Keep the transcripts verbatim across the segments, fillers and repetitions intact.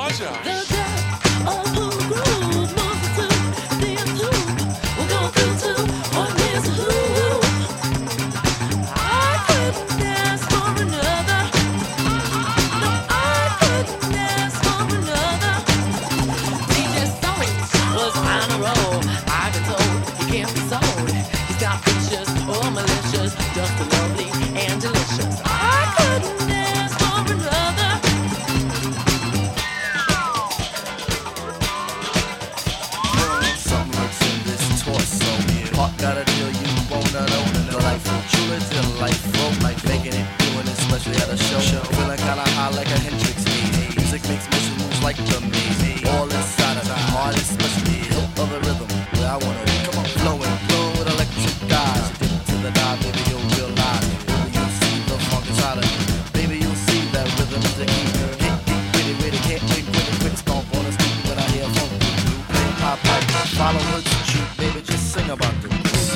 Gotta deal you won't know. Delightful, truly delightful. Like making it, doing it, especially at a show. Feeling kinda high like a Hendrix haze. Music makes motion moves like the maze. All inside of the heart, especially the hilt of the rhythm. Where I wanna be, come on, flowing, flowing with electric guys. Dip to the dive, baby, you'll realize. Baby, you'll see the funk inside of me. Baby, you'll see that rhythm is the key. Hit, hit, witty, witty, can't wait, witty, quick stomp on the street when I hear funk. You play pop pipe, follow her to shoot, baby, just sing about the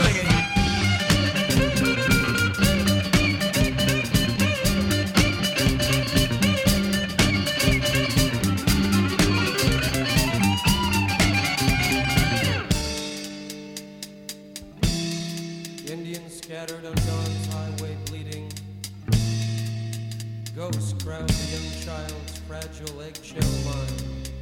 Indians scattered on dawn's highway bleeding. Ghosts crowd the young child's fragile eggshell mind.